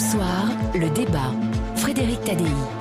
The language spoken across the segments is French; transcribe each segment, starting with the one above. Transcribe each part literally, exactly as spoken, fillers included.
Soir, le débat. Frédéric Tadei.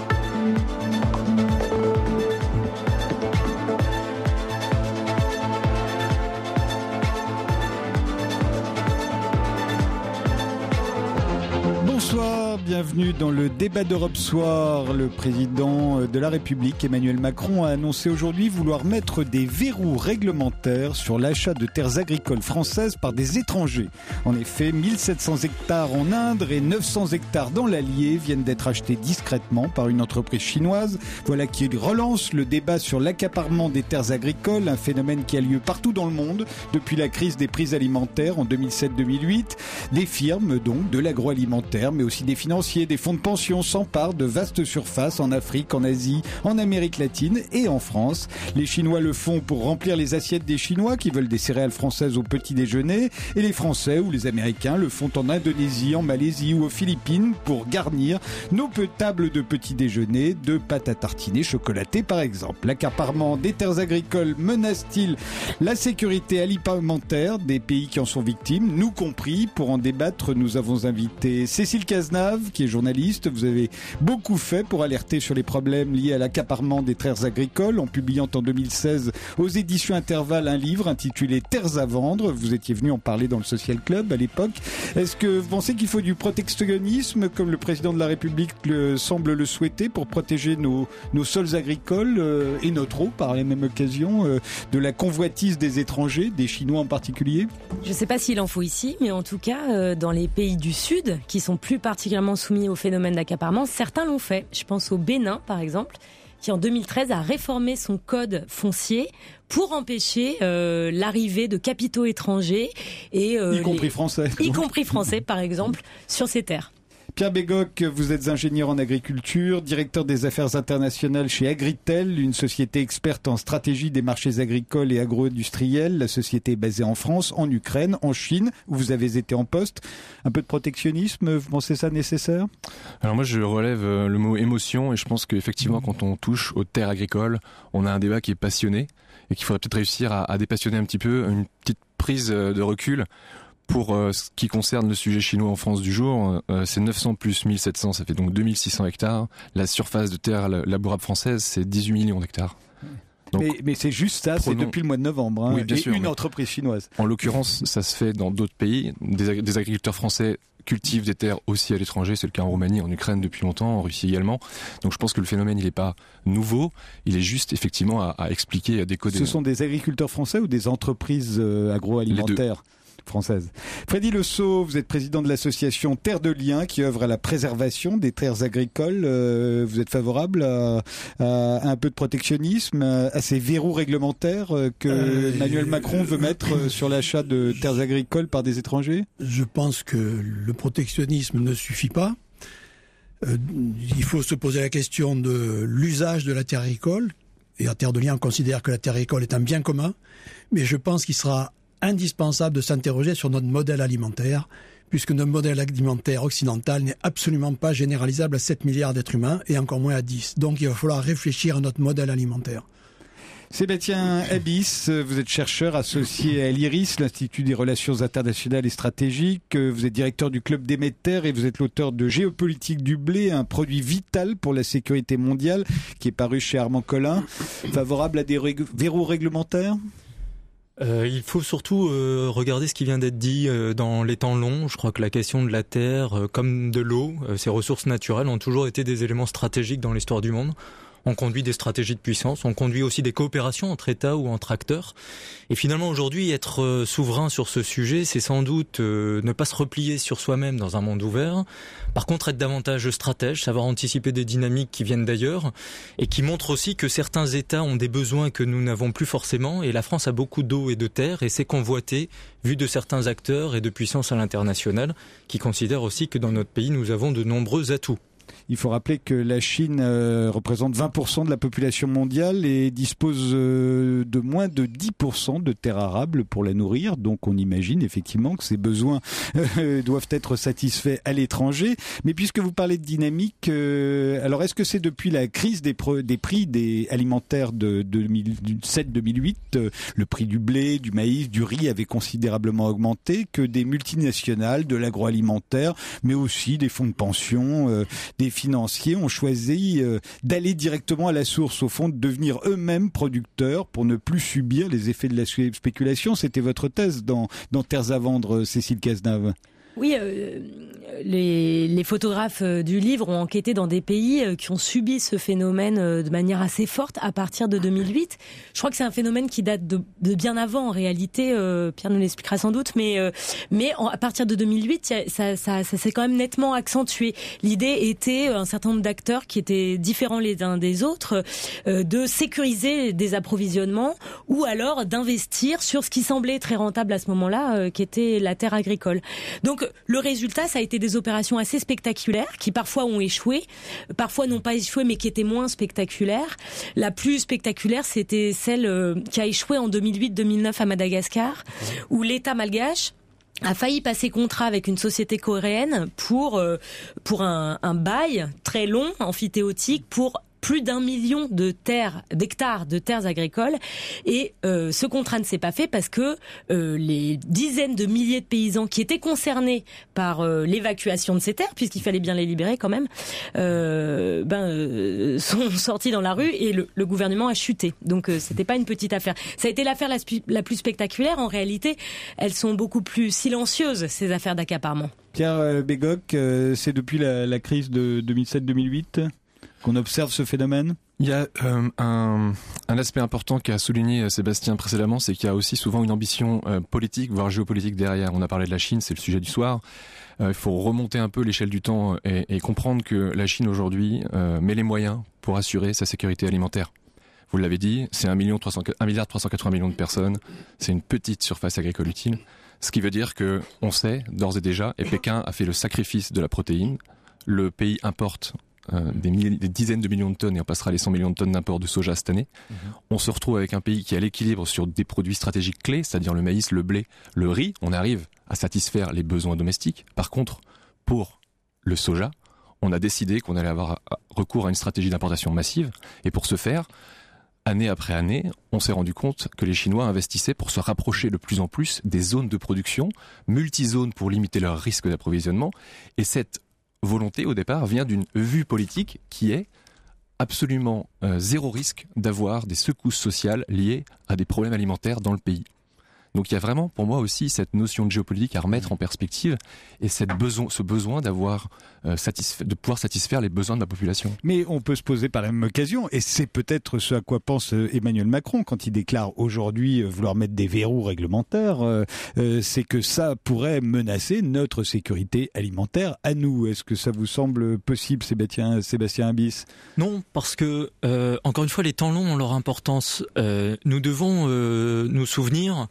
Bonsoir, bienvenue dans le débat d'Europe Soir. Le président de la République, Emmanuel Macron, a annoncé aujourd'hui vouloir mettre des verrous réglementaires sur l'achat de terres agricoles françaises par des étrangers. En effet, mille sept cents hectares en Inde et neuf cents hectares dans l'Allier viennent d'être achetés discrètement par une entreprise chinoise. Voilà qui relance le débat sur l'accaparement des terres agricoles, un phénomène qui a lieu partout dans le monde depuis la crise des prix alimentaires en deux mille sept deux mille huit. Des firmes, donc, de l'agroalimentaire, mais aussi des financiers, des fonds de pension s'emparent de vastes surfaces en Afrique, en Asie, en Amérique latine et en France. Les Chinois le font pour remplir les assiettes des Chinois qui veulent des céréales françaises au petit déjeuner, et les Français ou les Américains le font en Indonésie, en Malaisie ou aux Philippines pour garnir nos tables de petit déjeuner de pâtes à tartiner chocolatées par exemple. L'accaparement des terres agricoles menace-t-il la sécurité alimentaire des pays qui en sont victimes, nous compris? Pour en débattre, nous avons invité Cécile Cazenave, qui est journaliste. Vous avez beaucoup fait pour alerter sur les problèmes liés à l'accaparement des terres agricoles en publiant en deux mille seize aux éditions Intervalle un livre intitulé Terres à vendre. Vous étiez venu en parler dans le Social Club à l'époque. Est-ce que vous pensez qu'il faut du protectionnisme, comme le président de la République le, semble le souhaiter, pour protéger nos, nos sols agricoles euh, et notre eau par la même occasion euh, de la convoitise des étrangers, des Chinois en particulier? Je ne sais pas s'il en faut ici, mais en tout cas, euh, dans les pays du Sud, qui sont plus particulièrement soumis au phénomène d'accaparement, certains l'ont fait. Je pense au Bénin, par exemple, qui en deux mille treize a réformé son code foncier pour empêcher euh, l'arrivée de capitaux étrangers et euh, y compris les... français, y compris français, par exemple, sur ces terres. Pierre Bégoc, vous êtes ingénieur en agriculture, directeur des affaires internationales chez Agritel, une société experte en stratégie des marchés agricoles et agro-industriels. La société est basée en France, en Ukraine, en Chine, où vous avez été en poste. Un peu de protectionnisme, vous pensez ça nécessaire? Alors moi, je relève le mot émotion, et je pense qu'effectivement, quand on touche aux terres agricoles, on a un débat qui est passionné, et qu'il faudrait peut-être réussir à, à dépassionner un petit peu, une petite prise de recul. Pour euh, ce qui concerne le sujet chinois en France du jour, euh, c'est neuf cents plus mille sept cents, ça fait donc deux mille six cents hectares. La surface de terre labourable française, c'est dix-huit millions d'hectares. Donc, mais, mais c'est juste ça, prenons... c'est depuis le mois de novembre, hein, oui, bien et sûr, une mais... entreprise chinoise. En l'occurrence, ça se fait dans d'autres pays. Des, ag- des agriculteurs français cultivent des terres aussi à l'étranger, c'est le cas en Roumanie, en Ukraine depuis longtemps, en Russie également. Donc je pense que le phénomène, il n'est pas nouveau, il est juste effectivement à, à expliquer, à décoder. Ce sont des agriculteurs français ou des entreprises euh, agroalimentaires française. Freddy Le Sceau, vous êtes président de l'association Terre de Liens qui œuvre à la préservation des terres agricoles. Euh, vous êtes favorable à, à un peu de protectionnisme, à ces verrous réglementaires que euh, Emmanuel Macron veut mettre sur l'achat de terres agricoles par des étrangers? Je pense que le protectionnisme ne suffit pas. Euh, il faut se poser la question de l'usage de la terre agricole. Et à Terre de Liens, on considère que la terre agricole est un bien commun. Mais je pense qu'il sera indispensable de s'interroger sur notre modèle alimentaire, puisque notre modèle alimentaire occidental n'est absolument pas généralisable à sept milliards d'êtres humains, et encore moins à dix. Donc il va falloir réfléchir à notre modèle alimentaire. Sébastien Abyss, vous êtes chercheur associé à l'IRIS, l'Institut des Relations Internationales et Stratégiques. Vous êtes directeur du Club Déméter et vous êtes l'auteur de Géopolitique du blé, un produit vital pour la sécurité mondiale, qui est paru chez Armand Collin. Favorable à des rég- verrous réglementaires ? Euh, il faut surtout euh, regarder ce qui vient d'être dit euh, dans les temps longs. Je crois que la question de la terre, euh, comme de l'eau, euh, ces ressources naturelles ont toujours été des éléments stratégiques dans l'histoire du monde. On conduit des stratégies de puissance, on conduit aussi des coopérations entre États ou entre acteurs. Et finalement, aujourd'hui, être euh, souverain sur ce sujet, c'est sans doute euh, ne pas se replier sur soi-même dans un monde ouvert. Par contre, être davantage stratège, savoir anticiper des dynamiques qui viennent d'ailleurs et qui montrent aussi que certains États ont des besoins que nous n'avons plus forcément. Et la France a beaucoup d'eau et de terre et c'est convoité, vu de certains acteurs et de puissances à l'international qui considèrent aussi que dans notre pays, nous avons de nombreux atouts. Il faut rappeler que la Chine euh, représente vingt pour cent de la population mondiale et dispose euh, de moins de dix pour cent de terres arables pour la nourrir. Donc on imagine effectivement que ses besoins euh, doivent être satisfaits à l'étranger. Mais puisque vous parlez de dynamique, euh, alors est-ce que c'est depuis la crise des, pro- des prix des alimentaires de deux mille sept deux mille huit, euh, le prix du blé, du maïs, du riz avait considérablement augmenté, que des multinationales, de l'agroalimentaire, mais aussi des fonds de pension, euh, des financiers ont choisi euh, d'aller directement à la source, au fond, de devenir eux-mêmes producteurs pour ne plus subir les effets de la spéculation. C'était votre thèse dans, dans Terres à vendre, Cécile Cazenave. Oui, euh, les, les photographes du livre ont enquêté dans des pays qui ont subi ce phénomène de manière assez forte à partir de deux mille huit. Je crois que c'est un phénomène qui date de, de bien avant en réalité. Euh, Pierre nous l'expliquera sans doute, mais euh, mais en, à partir de deux mille huit, ça, ça, ça s'est quand même nettement accentué. L'idée était un certain nombre d'acteurs qui étaient différents les uns des autres, euh, de sécuriser des approvisionnements ou alors d'investir sur ce qui semblait très rentable à ce moment-là, euh, qui était la terre agricole. Donc le résultat, ça a été des opérations assez spectaculaires qui parfois ont échoué, parfois n'ont pas échoué mais qui étaient moins spectaculaires. La plus spectaculaire, c'était celle qui a échoué en deux mille huit deux mille neuf à Madagascar, où l'État malgache a failli passer contrat avec une société coréenne pour euh, pour un, un bail très long, amphithéotique, pour plus d'un million de terres, d'hectares de terres agricoles. Et euh, ce contrat ne s'est pas fait parce que euh, les dizaines de milliers de paysans qui étaient concernés par euh, l'évacuation de ces terres, puisqu'il fallait bien les libérer quand même, euh, ben euh, sont sortis dans la rue et le, le gouvernement a chuté. Donc euh, c'était pas une petite affaire. Ça a été l'affaire la, la plus spectaculaire. En réalité, elles sont beaucoup plus silencieuses, ces affaires d'accaparement. Pierre Bégoc, euh, c'est depuis la, la crise de deux mille sept deux mille huit qu'on observe ce phénomène ? Il y a euh, un, un aspect important qu'a souligné Sébastien précédemment, c'est qu'il y a aussi souvent une ambition euh, politique, voire géopolitique derrière. On a parlé de la Chine, c'est le sujet du soir. Euh, il faut remonter un peu l'échelle du temps et, et comprendre que la Chine aujourd'hui euh, met les moyens pour assurer sa sécurité alimentaire. Vous l'avez dit, c'est un milliard trois cent quatre-vingts millions de personnes, c'est une petite surface agricole utile. Ce qui veut dire que on sait d'ores et déjà, et Pékin a fait le sacrifice de la protéine, le pays importe Euh, des, milliers, des dizaines de millions de tonnes et on passera les cent millions de tonnes d'import de soja cette année. Mmh. On se retrouve avec un pays qui a l'équilibre sur des produits stratégiques clés, c'est-à-dire le maïs, le blé, le riz. On arrive à satisfaire les besoins domestiques. Par contre, pour le soja, on a décidé qu'on allait avoir recours à une stratégie d'importation massive. Et pour ce faire, année après année, on s'est rendu compte que les Chinois investissaient pour se rapprocher de plus en plus des zones de production, multi-zones pour limiter leur risque d'approvisionnement. Et cette volonté au départ vient d'une vue politique qui est absolument euh, zéro risque d'avoir des secousses sociales liées à des problèmes alimentaires dans le pays. Donc il y a vraiment pour moi aussi cette notion de géopolitique à remettre en perspective et cette besoin, ce besoin d'avoir euh, satisfait, de pouvoir satisfaire les besoins de la population. Mais on peut se poser par la même occasion, et c'est peut-être ce à quoi pense Emmanuel Macron quand il déclare aujourd'hui vouloir mettre des verrous réglementaires, euh, euh, c'est que ça pourrait menacer notre sécurité alimentaire à nous. Est-ce que ça vous semble possible, Sébastien, Sébastien Abyss ? Non, parce que, euh, encore une fois, les temps longs ont leur importance. Euh, nous devons euh, nous souvenir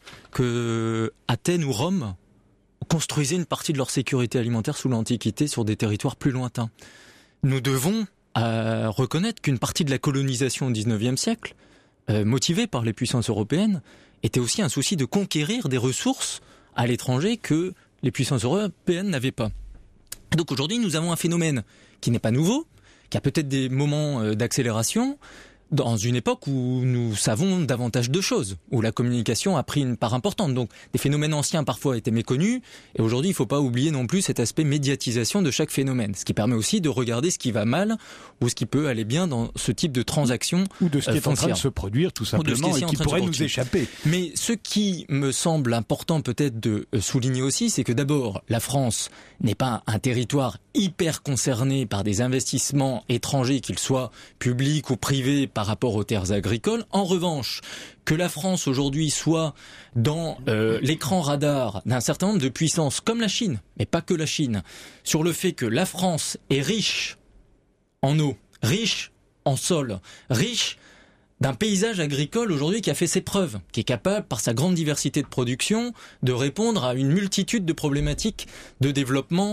que Athènes ou Rome construisaient une partie de leur sécurité alimentaire sous l'Antiquité sur des territoires plus lointains. Nous devons euh, reconnaître qu'une partie de la colonisation au dix-neuvième siècle, euh, motivée par les puissances européennes, était aussi un souci de conquérir des ressources à l'étranger que les puissances européennes n'avaient pas. Donc aujourd'hui, nous avons un phénomène qui n'est pas nouveau, qui a peut-être des moments d'accélération, dans une époque où nous savons davantage de choses, où la communication a pris une part importante. Donc des phénomènes anciens parfois étaient méconnus, et aujourd'hui il ne faut pas oublier non plus cet aspect médiatisation de chaque phénomène, ce qui permet aussi de regarder ce qui va mal ou ce qui peut aller bien dans ce type de transaction ou de ce qui est foncière. en train de se produire tout simplement qui et qui pourrait nous échapper. Mais ce qui me semble important peut-être de souligner aussi, c'est que d'abord la France n'est pas un territoire hyper concerné par des investissements étrangers, qu'ils soient publics ou privés, par rapport aux terres agricoles. En revanche, que la France aujourd'hui soit dans euh, l'écran radar d'un certain nombre de puissances comme la Chine, mais pas que la Chine, sur le fait que la France est riche en eau, riche en sol, riche d'un paysage agricole aujourd'hui qui a fait ses preuves, qui est capable, par sa grande diversité de production, de répondre à une multitude de problématiques de développement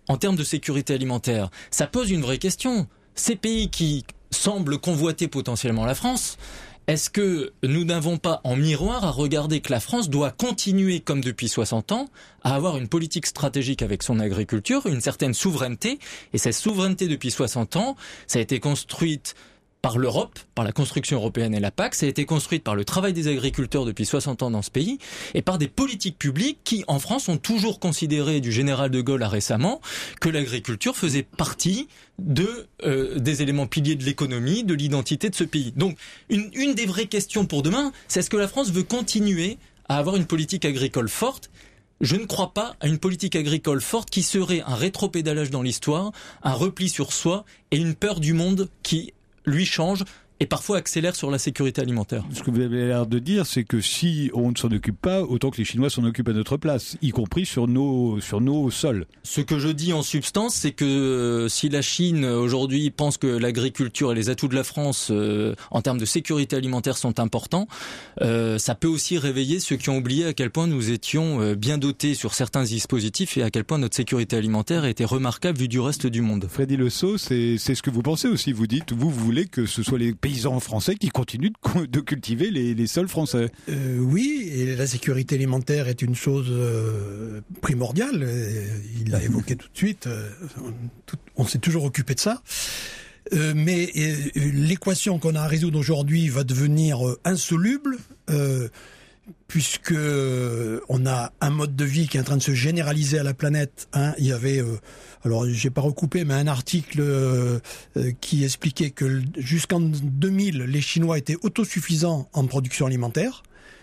en termes de sécurité alimentaire, ça pose une vraie question. Ces pays qui semblent convoiter potentiellement la France, est-ce que nous n'avons pas en miroir à regarder que la France doit continuer, comme depuis soixante ans, à avoir une politique stratégique avec son agriculture, une certaine souveraineté, et cette souveraineté depuis soixante ans, ça a été construite par l'Europe, par la construction européenne et la P A C, ça a été construite par le travail des agriculteurs depuis soixante ans dans ce pays, et par des politiques publiques qui, en France, ont toujours considéré, du général de Gaulle à récemment, que l'agriculture faisait partie de euh, des éléments piliers de l'économie, de l'identité de ce pays. Donc, une, une des vraies questions pour demain, c'est est-ce que la France veut continuer à avoir une politique agricole forte ? Je ne crois pas à une politique agricole forte qui serait un rétropédalage dans l'histoire, un repli sur soi et une peur du monde qui lui change et parfois accélère sur la sécurité alimentaire. Ce que vous avez l'air de dire, c'est que si on ne s'en occupe pas, autant que les Chinois s'en occupent à notre place, y compris sur nos, sur nos sols. Ce que je dis en substance, c'est que euh, si la Chine aujourd'hui pense que l'agriculture et les atouts de la France euh, en termes de sécurité alimentaire sont importants, euh, ça peut aussi réveiller ceux qui ont oublié à quel point nous étions euh, bien dotés sur certains dispositifs et à quel point notre sécurité alimentaire était remarquable vu du reste du monde. Freddy Le Saux, c'est, c'est ce que vous pensez aussi. Vous dites, vous, vous voulez que ce soit les paysans français qui continuent de, de cultiver les, les sols français. Euh, oui, et la sécurité alimentaire est une chose euh, primordiale. Il l'a évoqué tout de suite. Euh, tout, on s'est toujours occupé de ça. Euh, mais euh, l'équation qu'on a à résoudre aujourd'hui va devenir euh, insoluble. Euh, puisque euh, on a un mode de vie qui est en train de se généraliser à la planète. Hein. Il y avait, euh, alors j'ai pas recoupé, mais un article euh, euh, qui expliquait que jusqu'en deux mille, les Chinois étaient autosuffisants en production alimentaire.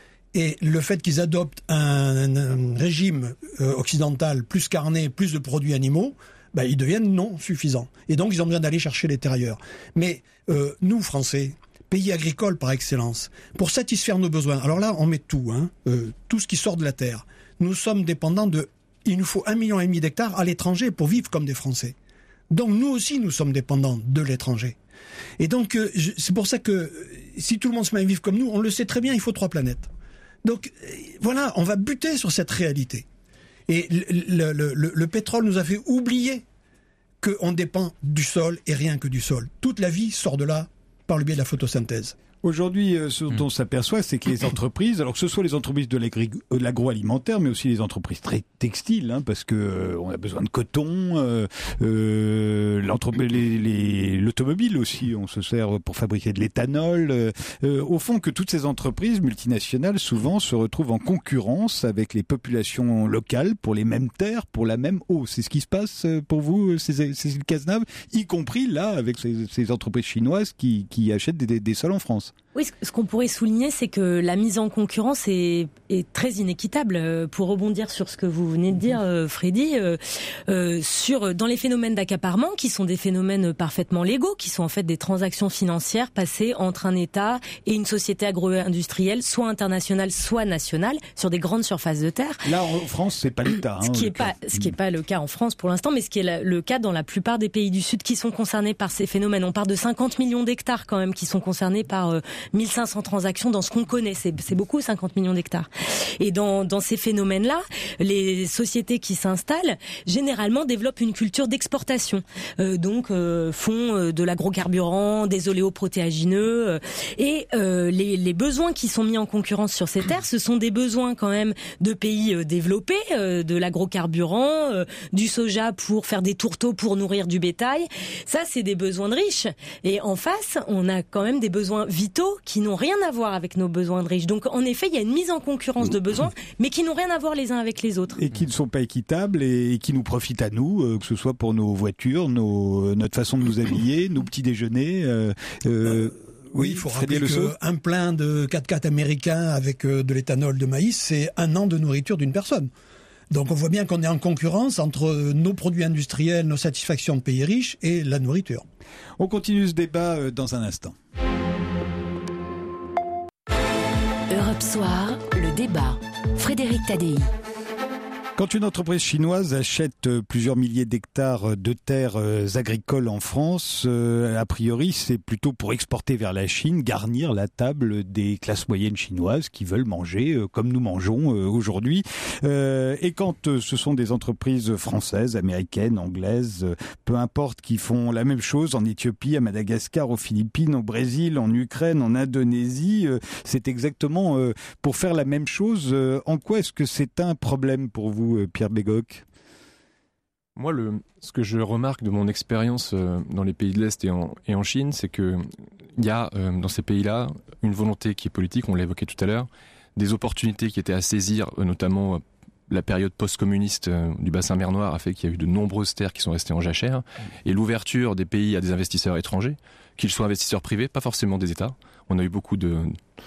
Et le fait qu'ils adoptent un, un régime euh, occidental plus carné, plus de produits animaux, ben, ils deviennent non suffisants. Et donc ils ont besoin d'aller chercher l'extérieur. Mais euh, nous, Français, pays agricole par excellence, pour satisfaire nos besoins. Alors là, on met tout, hein, euh, tout ce qui sort de la terre. Nous sommes dépendants de... Il nous faut un million et demi d'hectares à l'étranger pour vivre comme des Français. Donc nous aussi, nous sommes dépendants de l'étranger. Et donc, euh, je, c'est pour ça que euh, si tout le monde se met à vivre comme nous, on le sait très bien, il faut trois planètes. Donc euh, voilà, on va buter sur cette réalité. Et le, le, le, le pétrole nous a fait oublier qu'on dépend du sol et rien que du sol. Toute la vie sort de là, par le biais de la photosynthèse. Aujourd'hui, ce dont on s'aperçoit, c'est que les entreprises, alors que ce soit les entreprises de l'agroalimentaire, mais aussi les entreprises très textiles, hein, parce que euh, on a besoin de coton, euh, euh, les, les, l'automobile aussi, on se sert pour fabriquer de l'éthanol. Euh, euh, au fond, que toutes ces entreprises multinationales, souvent, se retrouvent en concurrence avec les populations locales pour les mêmes terres, pour la même eau. C'est ce qui se passe pour vous, Cécile Cazenave, y compris là, avec ces, ces entreprises chinoises qui, qui achètent des, des, des sols en France. Oui, ce qu'on pourrait souligner, c'est que la mise en concurrence est, est très inéquitable. Pour rebondir sur ce que vous venez de dire, Freddy, euh, euh, sur dans les phénomènes d'accaparement, qui sont des phénomènes parfaitement légaux, qui sont en fait des transactions financières passées entre un État et une société agro-industrielle, soit internationale, soit nationale, sur des grandes surfaces de terre. Là, en France, c'est pas l'État. Hein, ce qui est pas, ce qui est pas le cas en France pour l'instant, mais ce qui est la, le cas dans la plupart des pays du Sud qui sont concernés par ces phénomènes. On parle de cinquante millions d'hectares quand même qui sont concernés par euh, mille cinq cents transactions dans ce qu'on connaît. C'est, c'est beaucoup, cinquante millions d'hectares. Et dans, dans ces phénomènes-là, les sociétés qui s'installent, généralement, développent une culture d'exportation. Euh, donc, euh, font euh, de l'agrocarburant, des oléoprotéagineux. Euh, et euh, les, les besoins qui sont mis en concurrence sur ces terres, ce sont des besoins quand même de pays euh, développés, euh, de l'agrocarburant, euh, du soja pour faire des tourteaux pour nourrir du bétail. Ça, c'est des besoins de riches. Et en face, on a quand même des besoins vitaux qui n'ont rien à voir avec nos besoins de riches. Donc, en effet, il y a une mise en concurrence de besoins, mais qui n'ont rien à voir les uns avec les autres. Et qui ne sont pas équitables et qui nous profitent à nous, euh, que ce soit pour nos voitures, nos, notre façon de nous habiller, nos petits déjeuners. Euh, euh, oui, il faut rappeler qu'un plein de quatre-quatre américain avec euh, de l'éthanol de maïs, c'est un an de nourriture d'une personne. Donc on voit bien qu'on est en concurrence entre nos produits industriels, nos satisfactions de pays riches et la nourriture. On continue ce débat dans un instant. Europe Soir, le débat. Frédéric Tadei. Quand une entreprise chinoise achète plusieurs milliers d'hectares de terres agricoles en France, euh, a priori, c'est plutôt pour exporter vers la Chine, garnir la table des classes moyennes chinoises qui veulent manger euh, comme nous mangeons euh, aujourd'hui. Euh, et quand euh, ce sont des entreprises françaises, américaines, anglaises, euh, peu importe, qui font la même chose en Éthiopie, à Madagascar, aux Philippines, au Brésil, en Ukraine, en Indonésie, euh, c'est exactement euh, pour faire la même chose. Euh, en quoi est-ce que c'est un problème pour vous, Pierre Bégoc? Moi, le, ce que je remarque de mon expérience euh, dans les pays de l'Est et en, et en Chine, c'est que il y a euh, dans ces pays-là une volonté qui est politique, on l'a évoqué tout à l'heure, des opportunités qui étaient à saisir, euh, notamment euh, la période post-communiste euh, du bassin mer Noire a fait qu'il y a eu de nombreuses terres qui sont restées en jachère, et l'ouverture des pays à des investisseurs étrangers, qu'ils soient investisseurs privés, pas forcément des États. On a eu beaucoup de...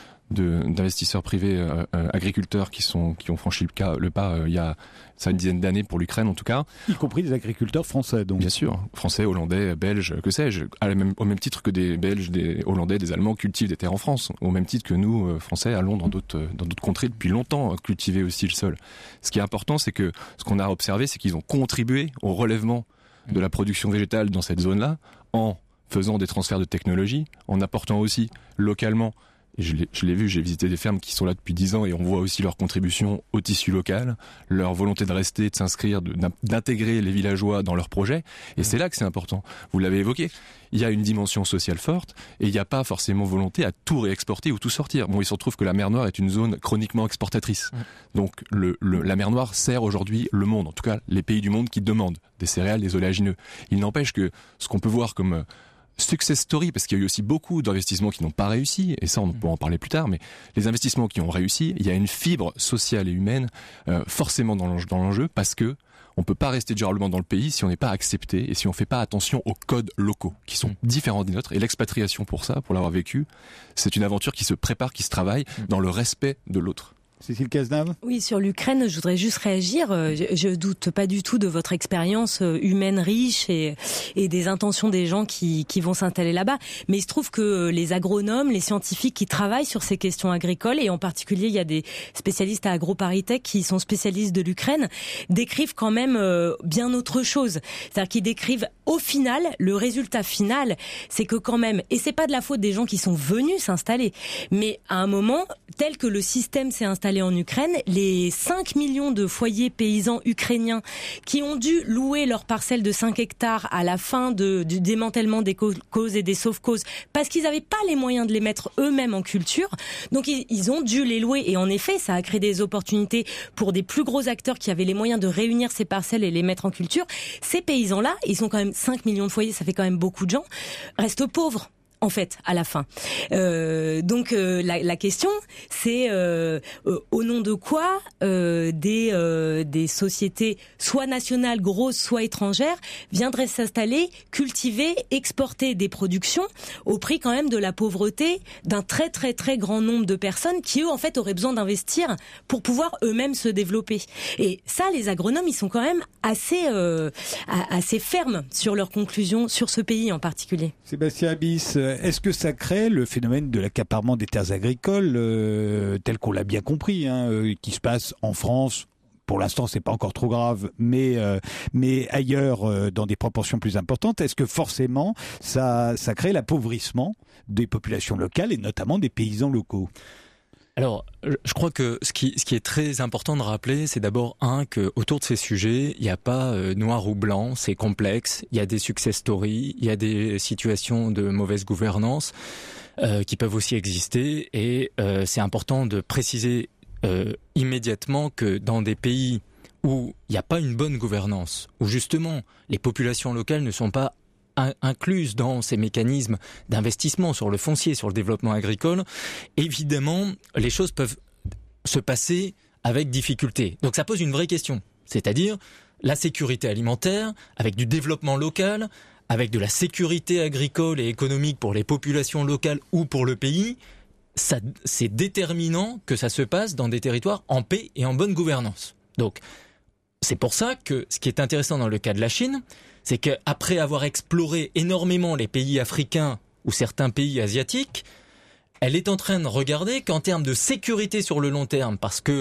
De, d'investisseurs privés euh, euh, agriculteurs qui sont qui ont franchi le, cas, le pas euh, il y a ça une dizaine d'années pour l'Ukraine en tout cas, y compris des agriculteurs français donc. Bien sûr, français, hollandais, belges, que sais-je, à la même, au même titre que des Belges, des Hollandais, des Allemands cultivent des terres en France, au même titre que nous euh, Français allons dans d'autres dans d'autres contrées depuis longtemps cultiver aussi le sol. Ce qui est important, c'est que ce qu'on a observé, c'est qu'ils ont contribué au relèvement de la production végétale dans cette zone-là en faisant des transferts de technologie, en apportant aussi localement. Et je l'ai, je l'ai vu, j'ai visité des fermes qui sont là depuis dix ans et on voit aussi leur contribution au tissu local, leur volonté de rester, de s'inscrire, de, d'intégrer les villageois dans leurs projets. Et c'est là que c'est important. Vous l'avez évoqué. Il y a une dimension sociale forte et il n'y a pas forcément volonté à tout réexporter ou tout sortir. Bon, il se retrouve que la mer Noire est une zone chroniquement exportatrice. Donc le, le, la mer Noire sert aujourd'hui le monde, en tout cas les pays du monde qui demandent des céréales, des oléagineux. Il n'empêche que ce qu'on peut voir comme success story, parce qu'il y a eu aussi beaucoup d'investissements qui n'ont pas réussi, et ça on pourra en parler plus tard, mais les investissements qui ont réussi, il y a une fibre sociale et humaine euh, forcément dans l'enjeu, dans l'enjeu, parce que on peut pas rester durablement dans le pays si on n'est pas accepté et si on fait pas attention aux codes locaux qui sont différents des nôtres. Et l'expatriation pour ça, pour l'avoir vécu, c'est une aventure qui se prépare, qui se travaille dans le respect de l'autre. Cécile Cazenave ? Oui, sur l'Ukraine, je voudrais juste réagir. Je, je doute pas du tout de votre expérience humaine riche et, et des intentions des gens qui, qui vont s'installer là-bas. Mais il se trouve que les agronomes, les scientifiques qui travaillent sur ces questions agricoles, et en particulier il y a des spécialistes à AgroParisTech qui sont spécialistes de l'Ukraine, décrivent quand même euh, bien autre chose. C'est-à-dire qu'ils décrivent au final, le résultat final, c'est que quand même, et c'est pas de la faute des gens qui sont venus s'installer, mais à un moment, tel que le système s'est installé en Ukraine, les cinq millions de foyers paysans ukrainiens qui ont dû louer leurs parcelles de cinq hectares à la fin de, du démantèlement des causes et des sauve-causes parce qu'ils n'avaient pas les moyens de les mettre eux-mêmes en culture. Donc ils, ils ont dû les louer et en effet, ça a créé des opportunités pour des plus gros acteurs qui avaient les moyens de réunir ces parcelles et les mettre en culture. Ces paysans-là, ils sont quand même cinq millions de foyers, ça fait quand même beaucoup de gens, restent pauvres. En fait, à la fin. Euh, donc euh, la, la question, c'est euh, euh, au nom de quoi euh, des euh, des sociétés soit nationales grosses, soit étrangères viendraient s'installer, cultiver, exporter des productions au prix quand même de la pauvreté d'un très très très grand nombre de personnes qui eux en fait auraient besoin d'investir pour pouvoir eux-mêmes se développer. Et ça, les agronomes, ils sont quand même assez euh, assez fermes sur leurs conclusions sur ce pays en particulier. Sébastien Abyss, est-ce que ça crée le phénomène de l'accaparement des terres agricoles euh, tel qu'on l'a bien compris, hein, euh, qui se passe en France? Pour l'instant, c'est pas encore trop grave, mais euh, mais ailleurs, euh, dans des proportions plus importantes, est-ce que forcément ça ça crée l'appauvrissement des populations locales et notamment des paysans locaux? Alors, je crois que ce qui, ce qui est très important de rappeler, c'est d'abord, un, que autour de ces sujets, il n'y a pas euh, noir ou blanc, c'est complexe, il y a des success stories, il y a des situations de mauvaise gouvernance euh, qui peuvent aussi exister, et euh, c'est important de préciser euh, immédiatement que dans des pays où il n'y a pas une bonne gouvernance, où justement les populations locales ne sont pas incluses dans ces mécanismes d'investissement sur le foncier, sur le développement agricole, évidemment, les choses peuvent se passer avec difficulté. Donc ça pose une vraie question, c'est-à-dire la sécurité alimentaire, avec du développement local, avec de la sécurité agricole et économique pour les populations locales ou pour le pays, ça, c'est déterminant que ça se passe dans des territoires en paix et en bonne gouvernance. Donc, c'est pour ça que ce qui est intéressant dans le cas de la Chine, c'est qu'après avoir exploré énormément les pays africains ou certains pays asiatiques, elle est en train de regarder qu'en termes de sécurité sur le long terme, parce que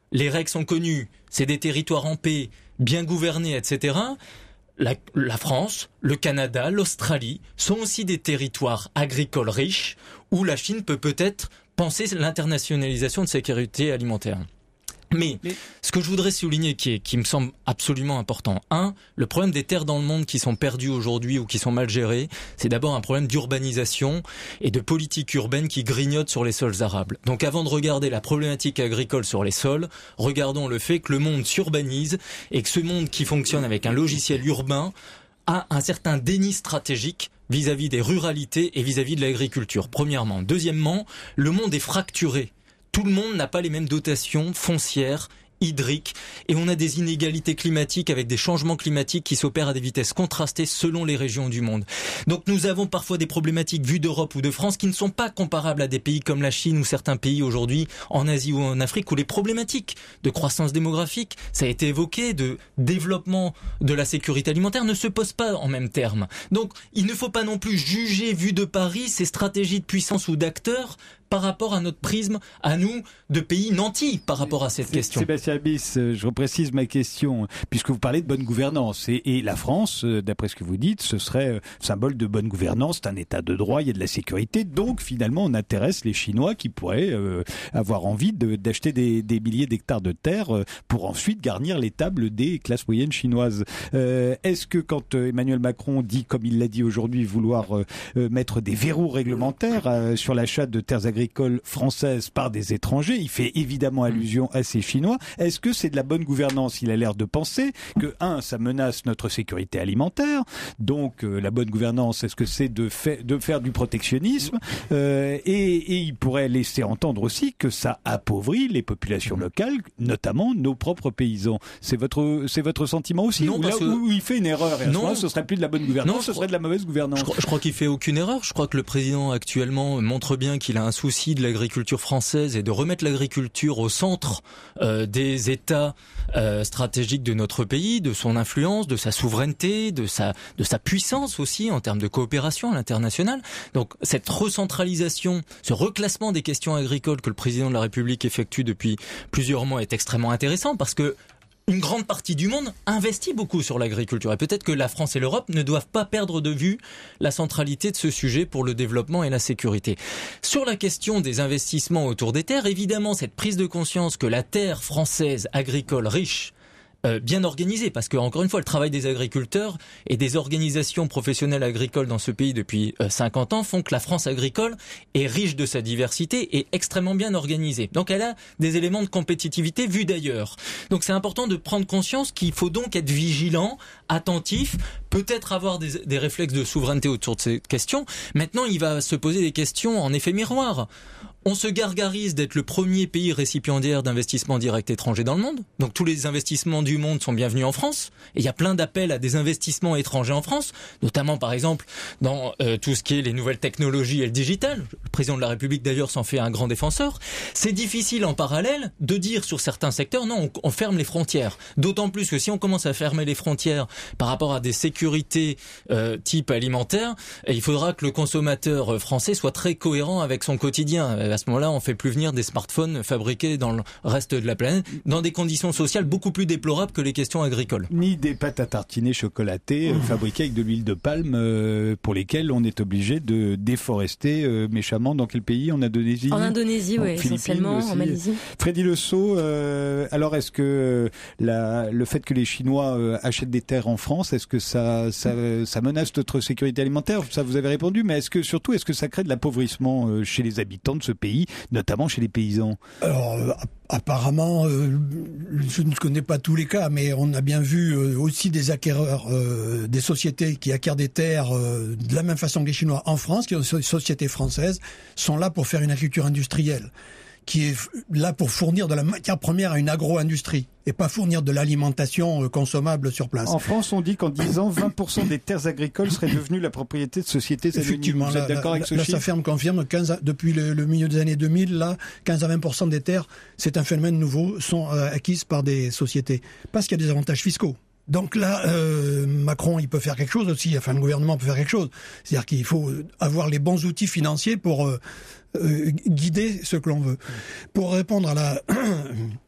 les règles sont connues, c'est des territoires en paix, bien gouvernés, et cetera, la, la France, le Canada, l'Australie sont aussi des territoires agricoles riches où la Chine peut peut-être penser l'internationalisation de sécurité alimentaire. Mais, Mais ce que je voudrais souligner qui, est, qui me semble absolument important, un, le problème des terres dans le monde qui sont perdues aujourd'hui ou qui sont mal gérées, c'est d'abord un problème d'urbanisation et de politique urbaine qui grignote sur les sols arables. Donc avant de regarder la problématique agricole sur les sols, regardons le fait que le monde s'urbanise et que ce monde qui fonctionne avec un logiciel urbain a un certain déni stratégique vis-à-vis des ruralités et vis-à-vis de l'agriculture, premièrement. Deuxièmement, le monde est fracturé. Tout le monde n'a pas les mêmes dotations foncières, hydriques, et on a des inégalités climatiques avec des changements climatiques qui s'opèrent à des vitesses contrastées selon les régions du monde. Donc nous avons parfois des problématiques vues d'Europe ou de France qui ne sont pas comparables à des pays comme la Chine ou certains pays aujourd'hui en Asie ou en Afrique où les problématiques de croissance démographique, ça a été évoqué, de développement de la sécurité alimentaire ne se posent pas en même termes. Donc il ne faut pas non plus juger vu de Paris ces stratégies de puissance ou d'acteurs par rapport à notre prisme, à nous, de pays nantis, par rapport à cette question. Sébastien Abyss, je reprécise ma question, puisque vous parlez de bonne gouvernance. Et, et la France, d'après ce que vous dites, ce serait symbole de bonne gouvernance, c'est un état de droit, il y a de la sécurité. Donc, finalement, on intéresse les Chinois qui pourraient euh, avoir envie de, d'acheter des, des milliers d'hectares de terre pour ensuite garnir les tables des classes moyennes chinoises. Euh, est-ce que quand Emmanuel Macron dit, comme il l'a dit aujourd'hui, vouloir euh, mettre des verrous réglementaires euh, sur l'achat de terres agricoles, agricole française par des étrangers, il fait évidemment allusion à ces Chinois. Est-ce que c'est de la bonne gouvernance? Il a l'air de penser que, un, ça menace notre sécurité alimentaire, donc euh, la bonne gouvernance, est-ce que c'est de, fa- de faire du protectionnisme euh, et, et il pourrait laisser entendre aussi que ça appauvrit les populations locales, notamment nos propres paysans. C'est votre, c'est votre sentiment aussi? Non, ou là que... où il fait une erreur, et à ce moment-là, ce serait plus de la bonne gouvernance, non, ce serait de la mauvaise gouvernance. Je crois, je crois qu'il fait aucune erreur. Je crois que le président actuellement montre bien qu'il a un souci de l'agriculture française et de remettre l'agriculture au centre euh, des États euh, stratégiques de notre pays, de son influence, de sa souveraineté, de sa de sa puissance aussi en termes de coopération à l'international. Donc cette recentralisation, ce reclassement des questions agricoles que le président de la République effectue depuis plusieurs mois est extrêmement intéressant parce que une grande partie du monde investit beaucoup sur l'agriculture. Et peut-être que la France et l'Europe ne doivent pas perdre de vue la centralité de ce sujet pour le développement et la sécurité. Sur la question des investissements autour des terres, évidemment, cette prise de conscience que la terre française agricole riche, Euh, bien organisé, parce que encore une fois, le travail des agriculteurs et des organisations professionnelles agricoles dans ce pays depuis euh, cinquante ans font que la France agricole est riche de sa diversité et extrêmement bien organisée. Donc elle a des éléments de compétitivité vus d'ailleurs. Donc c'est important de prendre conscience qu'il faut donc être vigilant, attentif, peut-être avoir des, des réflexes de souveraineté autour de ces questions. Maintenant, il va se poser des questions en effet miroir. On se gargarise d'être le premier pays récipiendaire d'investissements directs étrangers dans le monde. Donc tous les investissements du monde sont bienvenus en France. Et il y a plein d'appels à des investissements étrangers en France, notamment par exemple dans euh, tout ce qui est les nouvelles technologies et le digital. Le président de la République d'ailleurs s'en fait un grand défenseur. C'est difficile en parallèle de dire sur certains secteurs, non, on, on ferme les frontières. D'autant plus que si on commence à fermer les frontières par rapport à des sécurités euh, type alimentaire, il faudra que le consommateur français soit très cohérent avec son quotidien. À ce moment-là, on fait plus venir des smartphones fabriqués dans le reste de la planète, dans des conditions sociales beaucoup plus déplorables que les questions agricoles. Ni des pâtes à tartiner chocolatées euh, fabriquées avec de l'huile de palme euh, pour lesquelles on est obligé de déforester euh, méchamment. Dans quel pays? En Indonésie? En Indonésie, oui, essentiellement, en Malaisie. Freddy Le Saux, euh, alors est-ce que la, le fait que les Chinois euh, achètent des terres en France, est-ce que ça, ça, ça menace notre sécurité alimentaire? Ça, vous avez répondu, mais est-ce que surtout, est-ce que ça crée de l'appauvrissement euh, chez les habitants de ce pays, notamment chez les paysans? Alors, euh, apparemment, euh, je ne connais pas tous les cas, mais on a bien vu euh, aussi des acquéreurs, euh, des sociétés qui acquièrent des terres euh, de la même façon que les Chinois en France, qui sont des sociétés françaises, sont là pour faire une agriculture industrielle, qui est là pour fournir de la matière première à une agro-industrie et pas fournir de l'alimentation consommable sur place. En France, on dit qu'en dix ans, vingt pour cent des terres agricoles seraient devenues la propriété de sociétés anonymes. Effectivement, vous êtes là, d'accord là, avec ce là, chiffre? Sa ferme confirme, quinze, depuis le, le milieu des années deux mille, là, quinze à vingt pour cent des terres, c'est un phénomène nouveau, sont euh, acquises par des sociétés. Parce qu'il y a des avantages fiscaux. Donc là, euh, Macron, il peut faire quelque chose aussi, enfin le gouvernement peut faire quelque chose. C'est-à-dire qu'il faut avoir les bons outils financiers pour euh, euh, guider ce que l'on veut. Pour répondre à la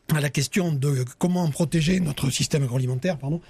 à la question de comment protéger notre système agroalimentaire, pardon,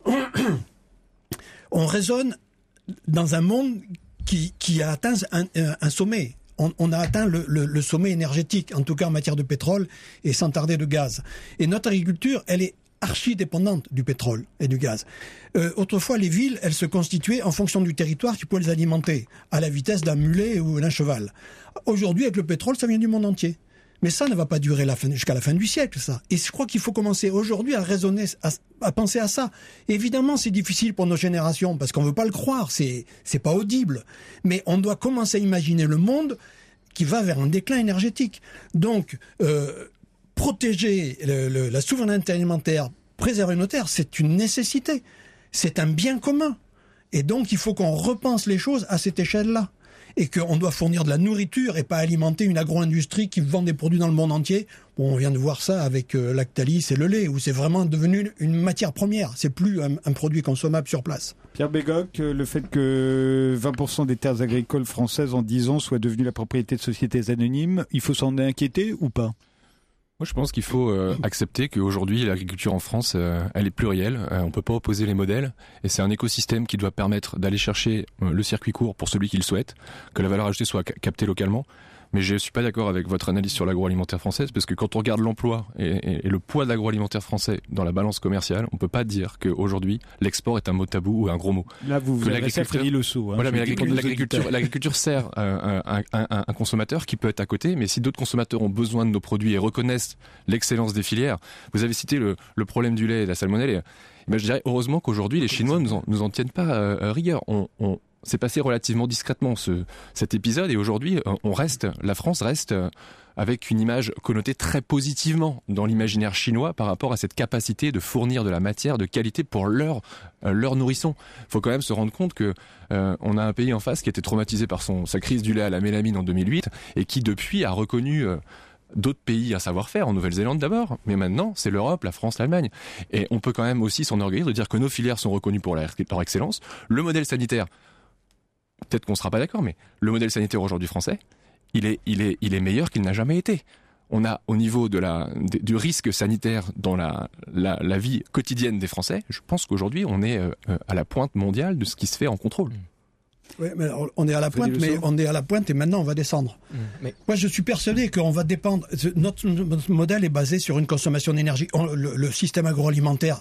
on raisonne dans un monde qui, qui a atteint un, un sommet. On, on a atteint le, le, le sommet énergétique, en tout cas en matière de pétrole et sans tarder de gaz. Et notre agriculture, elle est archi dépendante du pétrole et du gaz. Euh, autrefois, les villes, elles se constituaient en fonction du territoire qui pouvait les alimenter, à la vitesse d'un mulet ou d'un cheval. Aujourd'hui, avec le pétrole, ça vient du monde entier. Mais ça ne va pas durer la fin, jusqu'à la fin du siècle, ça. Et je crois qu'il faut commencer aujourd'hui à raisonner, à, à penser à ça. Évidemment, c'est difficile pour nos générations, parce qu'on ne veut pas le croire, c'est, c'est pas audible. Mais on doit commencer à imaginer le monde qui va vers un déclin énergétique. Donc, euh, protéger le, le, la souveraineté alimentaire, préserver nos terres, c'est une nécessité. C'est un bien commun. Et donc, il faut qu'on repense les choses à cette échelle-là. Et qu'on doit fournir de la nourriture et pas alimenter une agro-industrie qui vend des produits dans le monde entier. Bon, on vient de voir ça avec euh, Lactalis et le lait, où c'est vraiment devenu une matière première. C'est plus un, un produit consommable sur place. Pierre Bégoc, le fait que vingt pour cent des terres agricoles françaises en dix ans soient devenues la propriété de sociétés anonymes, il faut s'en inquiéter ou pas ? Moi, je pense qu'il faut euh, accepter qu'aujourd'hui, l'agriculture en France, euh, elle est plurielle. Euh, on peut pas opposer les modèles. Et c'est un écosystème qui doit permettre d'aller chercher euh, le circuit court pour celui qui le souhaite, que la valeur ajoutée soit ca- captée localement. Mais je suis pas d'accord avec votre analyse sur l'agroalimentaire française, parce que quand on regarde l'emploi et, et, et le poids de l'agroalimentaire français dans la balance commerciale, on peut pas dire qu'aujourd'hui, l'export est un mot tabou ou un gros mot. Là, vous vous adressez à Frédéric Le Sceau. Hein, voilà, mais l'agriculture, l'agriculture, l'agriculture sert euh, un, un, un consommateur qui peut être à côté, mais si d'autres consommateurs ont besoin de nos produits et reconnaissent l'excellence des filières, vous avez cité le, le problème du lait et de la salmonelle, et, ben, je dirais heureusement qu'aujourd'hui, les Chinois nous en, nous en tiennent pas euh, rigueur. On, on, c'est passé relativement discrètement ce, cet épisode, et aujourd'hui, on reste, la France reste avec une image connotée très positivement dans l'imaginaire chinois par rapport à cette capacité de fournir de la matière de qualité pour leurs leur nourrissons. Il faut quand même se rendre compte que euh, on a un pays en face qui a été traumatisé par son, sa crise du lait à la mélamine en deux mille huit et qui depuis a reconnu euh, d'autres pays à savoir-faire, en Nouvelle-Zélande d'abord, mais maintenant c'est l'Europe, la France, l'Allemagne. Et on peut quand même aussi s'enorgueillir de dire que nos filières sont reconnues pour leur, leur excellence. Le modèle sanitaire, peut-être qu'on ne sera pas d'accord, mais le modèle sanitaire aujourd'hui français, il est, il est, il est meilleur qu'il n'a jamais été. On a, au niveau de la, du risque sanitaire dans la, la, la vie quotidienne des Français, je pense qu'aujourd'hui, on est euh, à la pointe mondiale de ce qui se fait en contrôle. Oui, mais on est à la pointe, mais on est à la pointe et maintenant on va descendre. Mmh, mais... Moi, je suis persuadé qu'on va dépendre. Notre, notre modèle est basé sur une consommation d'énergie. On, le, le système agroalimentaire,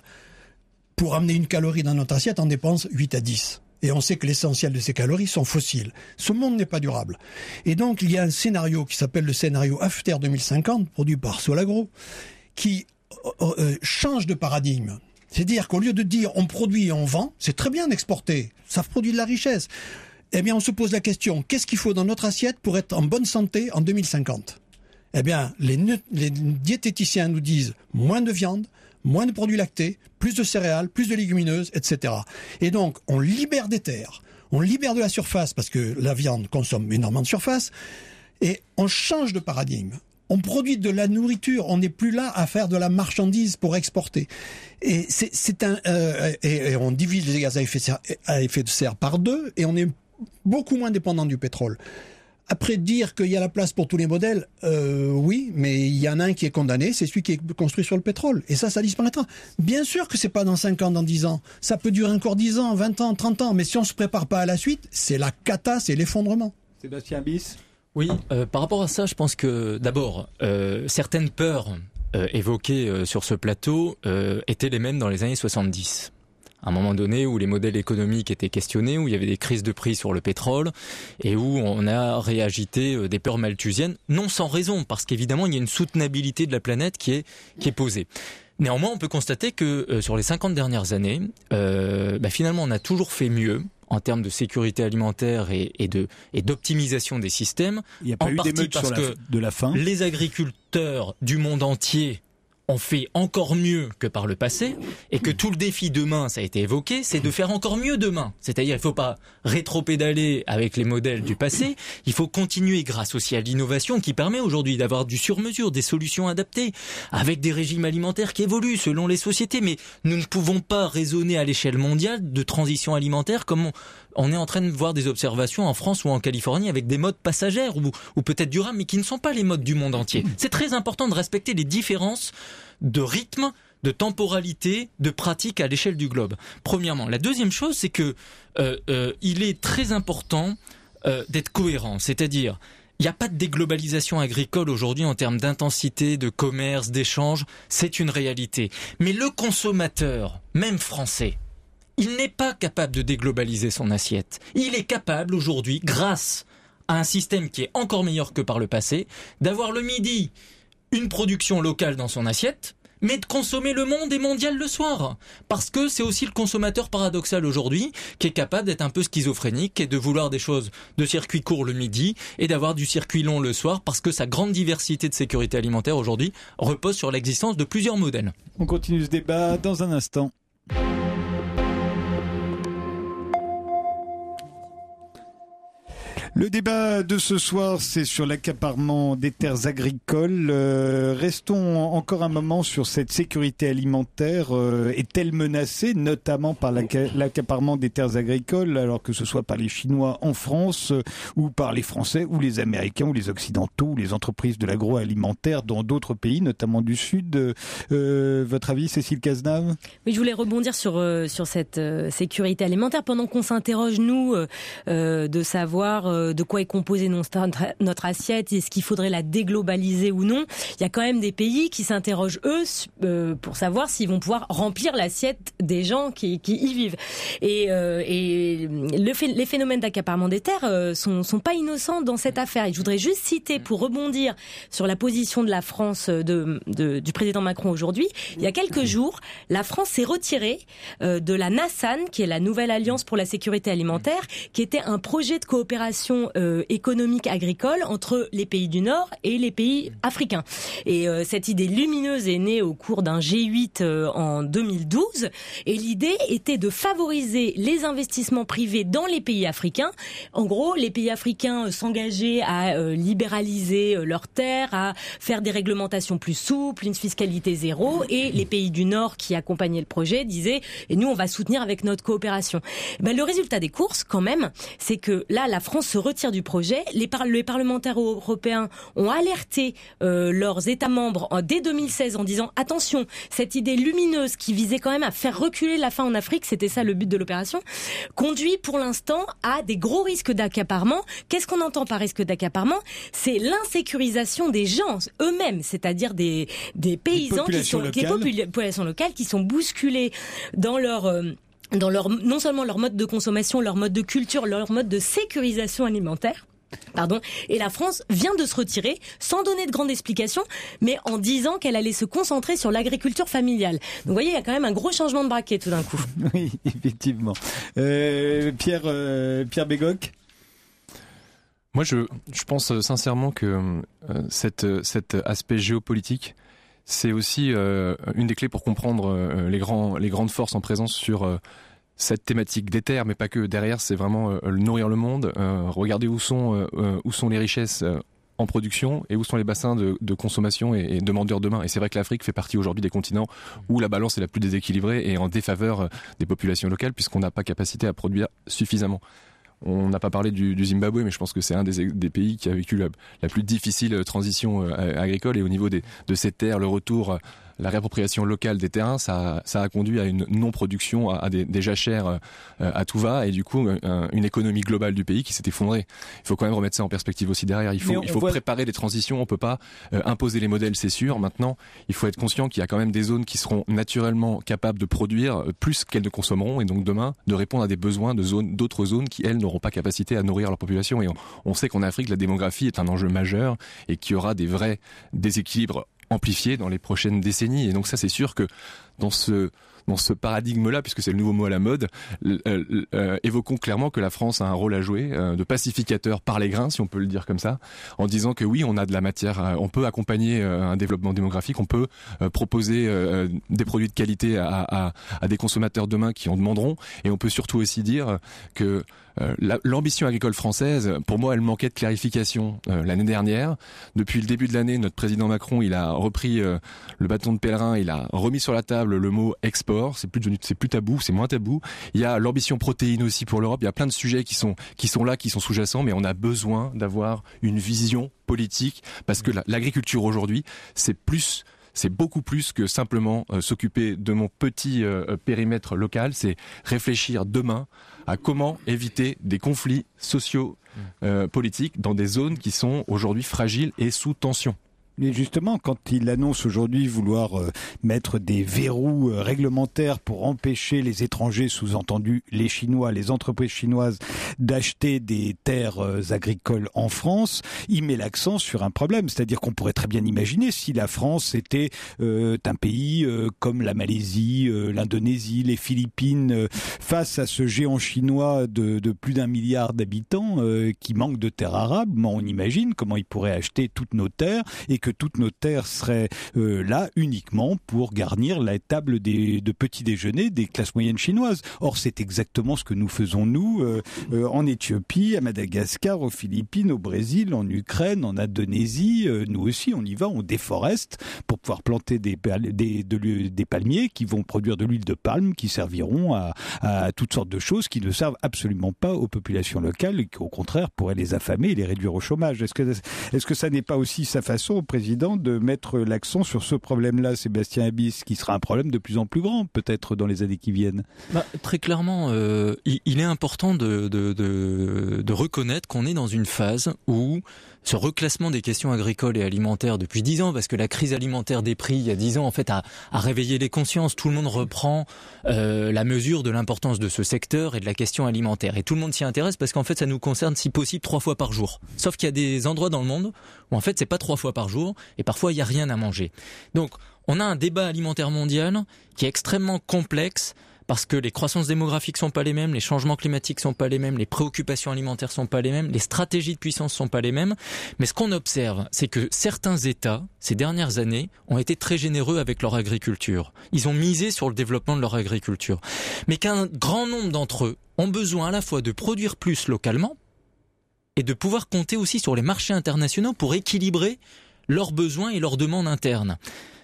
pour amener une calorie dans notre assiette, en dépense huit à dix. Et on sait que l'essentiel de ces calories sont fossiles. Ce monde n'est pas durable. Et donc, il y a un scénario qui s'appelle le scénario After deux mille cinquante, produit par Solagro, qui euh, change de paradigme. C'est-à-dire qu'au lieu de dire on produit et on vend, c'est très bien d'exporter, ça produit de la richesse. Eh bien, on se pose la question, qu'est-ce qu'il faut dans notre assiette pour être en bonne santé en deux mille cinquante ? Eh bien, les, les diététiciens nous disent moins de viande, moins de produits lactés, plus de céréales, plus de légumineuses, et cetera. Et donc, on libère des terres, on libère de la surface, parce que la viande consomme énormément de surface, et on change de paradigme. On produit de la nourriture, on n'est plus là à faire de la marchandise pour exporter. Et c'est, c'est un, euh, et, et on divise les gaz à effet de serre, à effet de serre par deux, et on est beaucoup moins dépendant du pétrole. Après, dire qu'il y a la place pour tous les modèles, euh, oui, mais il y en a un qui est condamné, c'est celui qui est construit sur le pétrole. Et ça, ça disparaîtra. Bien sûr que c'est pas dans cinq ans, dans dix ans. Ça peut durer encore dix ans, vingt ans, trente ans. Mais si on se prépare pas à la suite, c'est la cata, c'est l'effondrement. Sébastien Bis. Oui, euh, par rapport à ça, je pense que d'abord, euh, certaines peurs euh, évoquées euh, sur ce plateau euh, étaient les mêmes dans les années soixante-dix. À un moment donné où les modèles économiques étaient questionnés, où il y avait des crises de prix sur le pétrole et où on a réagité des peurs malthusiennes, non sans raison, parce qu'évidemment il y a une soutenabilité de la planète qui est qui est posée. Néanmoins, on peut constater que euh, sur les cinquante dernières années, euh, bah, finalement on a toujours fait mieux en termes de sécurité alimentaire et, et de et d'optimisation des systèmes. Il n'y a pas en eu partie d'émeute parce sur la, que de la faim. Les agriculteurs du monde entier on fait encore mieux que par le passé, et que tout le défi demain, ça a été évoqué, c'est de faire encore mieux demain. C'est-à-dire, il ne faut pas rétro-pédaler avec les modèles du passé, il faut continuer grâce aussi à l'innovation qui permet aujourd'hui d'avoir du sur-mesure, des solutions adaptées, avec des régimes alimentaires qui évoluent selon les sociétés, mais nous ne pouvons pas raisonner à l'échelle mondiale de transition alimentaire comme on, on est en train de voir des observations en France ou en Californie avec des modes passagères ou, ou peut-être durables, mais qui ne sont pas les modes du monde entier. C'est très important de respecter les différences de rythme, de temporalité, de pratique à l'échelle du globe. Premièrement. La deuxième chose, c'est que euh, euh, il est très important euh, d'être cohérent, c'est-à-dire il n'y a pas de déglobalisation agricole aujourd'hui en termes d'intensité, de commerce, d'échange, c'est une réalité. Mais le consommateur, même français, il n'est pas capable de déglobaliser son assiette. Il est capable aujourd'hui, grâce à un système qui est encore meilleur que par le passé, d'avoir le midi une production locale dans son assiette, mais de consommer le monde et mondial le soir. Parce que c'est aussi le consommateur paradoxal aujourd'hui qui est capable d'être un peu schizophrénique et de vouloir des choses de circuit court le midi et d'avoir du circuit long le soir parce que sa grande diversité de sécurité alimentaire aujourd'hui repose sur l'existence de plusieurs modèles. On continue ce débat dans un instant. Le débat de ce soir, c'est sur l'accaparement des terres agricoles. Euh, restons encore un moment sur cette sécurité alimentaire. Euh, est-elle menacée, notamment par l'accaparement des terres agricoles, alors que ce soit par les Chinois en France, euh, ou par les Français, ou les Américains, ou les Occidentaux, ou les entreprises de l'agroalimentaire dans d'autres pays, notamment du Sud. Euh, votre avis, Cécile Cazenave ? Oui, je voulais rebondir sur euh, sur cette euh, sécurité alimentaire pendant qu'on s'interroge nous euh, euh, de savoir euh, de quoi est composée notre assiette, est-ce qu'il faudrait la déglobaliser ou non. Il y a quand même des pays qui s'interrogent eux euh, pour savoir s'ils vont pouvoir remplir l'assiette des gens qui, qui y vivent. Et, euh, et le fait, les phénomènes d'accaparement des terres euh, sont, sont pas innocents dans cette affaire. Et je voudrais juste citer, pour rebondir sur la position de la France de, de, du président Macron aujourd'hui, il y a quelques jours, la France s'est retirée euh, de la NASAN, qui est la nouvelle alliance pour la sécurité alimentaire, qui était un projet de coopération Euh, économique agricole entre les pays du Nord et les pays africains. Et euh, cette idée lumineuse est née au cours d'un G huit euh, en deux mille douze. Et l'idée était de favoriser les investissements privés dans les pays africains. En gros, les pays africains euh, s'engageaient à euh, libéraliser euh, leurs terres, à faire des réglementations plus souples, une fiscalité zéro. Et les pays du Nord qui accompagnaient le projet disaient « et nous, on va soutenir avec notre coopération ». Ben, le résultat des courses, quand même, c'est que là, la France se retire du projet. Les, par- les parlementaires européens ont alerté euh, leurs États membres en, dès deux mille seize en disant attention, cette idée lumineuse qui visait quand même à faire reculer la faim en Afrique, c'était ça le but de l'opération, conduit pour l'instant à des gros risques d'accaparement. Qu'est-ce qu'on entend par risque d'accaparement ? C'est l'insécurisation des gens eux-mêmes, c'est-à-dire des, des paysans, qui sont, des populations locales qui sont bousculées dans leur... Euh, dans leur, non seulement leur mode de consommation, leur mode de culture, leur mode de sécurisation alimentaire. Pardon. Et la France vient de se retirer sans donner de grandes explications, mais en disant qu'elle allait se concentrer sur l'agriculture familiale. Donc vous voyez, il y a quand même un gros changement de braquet tout d'un coup. Oui, effectivement. Euh, Pierre, euh, Pierre Bégoc ? Moi, je, je pense sincèrement que euh, cette, cet aspect géopolitique, c'est aussi euh, une des clés pour comprendre euh, les, grands, les grandes forces en présence sur euh, cette thématique des terres, mais pas que. Derrière, c'est vraiment euh, nourrir le monde, euh, regarder où sont, euh, où sont les richesses euh, en production et où sont les bassins de, de consommation et, et demandeurs demain. Et c'est vrai que l'Afrique fait partie aujourd'hui des continents où la balance est la plus déséquilibrée et en défaveur des populations locales puisqu'on n'a pas capacité à produire suffisamment. On n'a pas parlé du, du Zimbabwe, mais je pense que c'est un des, des pays qui a vécu la, la plus difficile transition euh, agricole. Et au niveau des, de ces terres, le retour, euh, la réappropriation locale des terrains, ça, ça a conduit à une non-production, à, à des, des jachères euh, à tout va, et du coup un, une économie globale du pays qui s'est effondrée. Il faut quand même remettre ça en perspective aussi derrière. Il faut, il faut voit... préparer des transitions. On peut pas euh, imposer les modèles, c'est sûr. Maintenant, il faut être conscient qu'il y a quand même des zones qui seront naturellement capables de produire euh, plus qu'elles ne consommeront, et donc demain de répondre à des besoins de zones, d'autres zones qui elles n'auront pas capacité à nourrir leur population. Et on, on sait qu'en Afrique, la démographie est un enjeu majeur et qu'il y aura des vrais déséquilibres amplifiés dans les prochaines décennies. Et donc ça, c'est sûr que dans ce dans ce paradigme-là, puisque c'est le nouveau mot à la mode, euh, euh, évoquons clairement que la France a un rôle à jouer euh, de pacificateur par les grains, si on peut le dire comme ça, en disant que oui, on a de la matière, euh, on peut accompagner euh, un développement démographique, on peut euh, proposer euh, des produits de qualité à, à, à des consommateurs demain qui en demanderont, et on peut surtout aussi dire que Euh, la, l'ambition agricole française, pour moi, elle manquait de clarification euh, l'année dernière. Depuis le début de l'année, notre président Macron, il a repris euh, le bâton de pèlerin, il a remis sur la table le mot export. C'est plus devenu, c'est plus tabou, c'est moins tabou. Il y a l'ambition protéine aussi pour l'Europe. Il y a plein de sujets qui sont qui sont là, qui sont sous-jacents, mais on a besoin d'avoir une vision politique parce que la, l'agriculture aujourd'hui, c'est plus c'est beaucoup plus que simplement euh, s'occuper de mon petit euh, périmètre local, c'est réfléchir demain à comment éviter des conflits sociaux, euh, politiques dans des zones qui sont aujourd'hui fragiles et sous tension. Mais justement, quand il annonce aujourd'hui vouloir euh, mettre des verrous euh, réglementaires pour empêcher les étrangers, sous-entendu les Chinois, les entreprises chinoises, d'acheter des terres euh, agricoles en France, il met l'accent sur un problème. C'est-à-dire qu'on pourrait très bien imaginer si la France était euh, un pays euh, comme la Malaisie, euh, l'Indonésie, les Philippines, euh, face à ce géant chinois de, de plus d'un milliard d'habitants euh, qui manque de terres arables. On imagine comment il pourrait acheter toutes nos terres et que toutes nos terres seraient euh, là uniquement pour garnir la table des, de petit déjeuner des classes moyennes chinoises. Or, c'est exactement ce que nous faisons, nous, euh, euh, en Éthiopie, à Madagascar, aux Philippines, au Brésil, en Ukraine, en Indonésie. Euh, nous aussi, on y va, on déforeste pour pouvoir planter des, des, de, des palmiers qui vont produire de l'huile de palme, qui serviront à, à toutes sortes de choses qui ne servent absolument pas aux populations locales et qui, au contraire, pourraient les affamer et les réduire au chômage. Est-ce que, est-ce que ça n'est pas aussi sa façon, Président, de mettre l'accent sur ce problème-là, Sébastien Abyss, qui sera un problème de plus en plus grand, peut-être dans les années qui viennent? Bah, très clairement, euh, il, il est important de, de, de, de reconnaître qu'on est dans une phase où ce reclassement des questions agricoles et alimentaires depuis dix ans, parce que la crise alimentaire des prix, il y a dix ans, en fait, a, a réveillé les consciences. Tout le monde reprend euh, la mesure de l'importance de ce secteur et de la question alimentaire. Et tout le monde s'y intéresse parce qu'en fait, ça nous concerne, si possible, trois fois par jour. Sauf qu'il y a des endroits dans le monde où, en fait, c'est pas trois fois par jour et parfois, il y a rien à manger. Donc, on a un débat alimentaire mondial qui est extrêmement complexe, parce que les croissances démographiques sont pas les mêmes, les changements climatiques sont pas les mêmes, les préoccupations alimentaires sont pas les mêmes, les stratégies de puissance sont pas les mêmes. Mais ce qu'on observe, c'est que certains États, ces dernières années, ont été très généreux avec leur agriculture. Ils ont misé sur le développement de leur agriculture. Mais qu'un grand nombre d'entre eux ont besoin à la fois de produire plus localement et de pouvoir compter aussi sur les marchés internationaux pour équilibrer leurs besoins et leurs demandes internes.